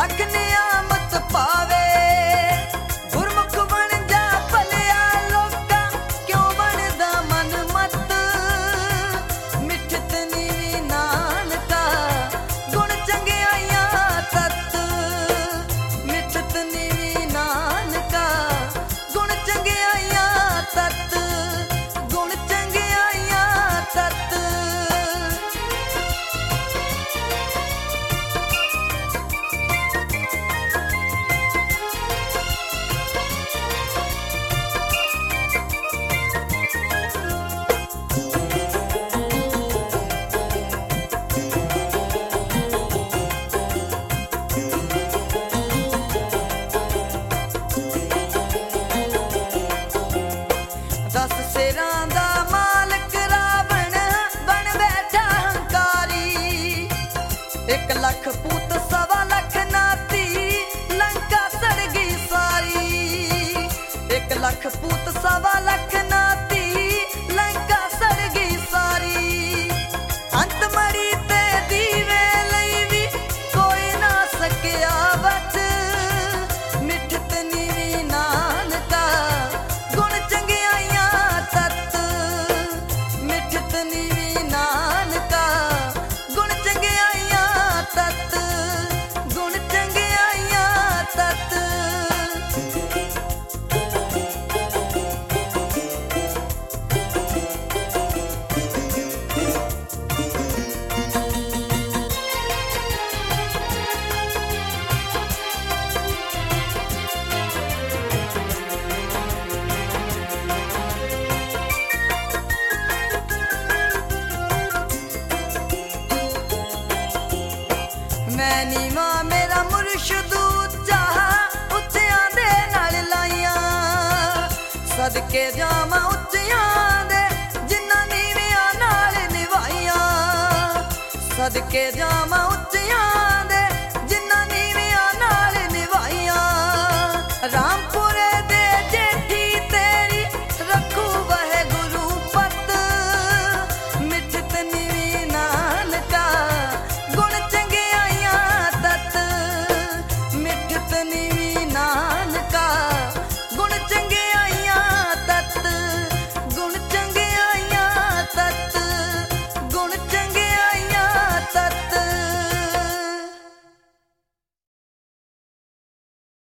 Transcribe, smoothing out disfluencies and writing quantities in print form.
लख नियामत पावे। गुरमुख बन जा भलिया लोका क्यों बनदा मन मत। मिठत नीवी नानका गुण चंगियाइयां तत। मिठत नीवी नानका गुण चंगियाइयां तत। गुण चंगियाइयां तत। दस सिरां दा मालक रावण बन बैठा हंकारी। 1 लख पूत 1.25 लख नाती लंका सड़ गई सारी। 1 लख पूत 1.25 लख नाती लंका सड़ गई सारी। अंत मड़ी ते दीवे लई भी कोई ना सकिया बच। मिठत नीवी नानका गुण चंगियाइयां तत। मिठत नीवी नानका गुण चंगियाइयां तत। गुण चंगियाइयां तत। मैं नीवा मेरा मुर्शद उच्चा उच्चियां दे नाल लाइयां। सदके जावां उच्चियां दे जिन्हां नीवियां नाल निभाइयां। सदके जावां उच्चियां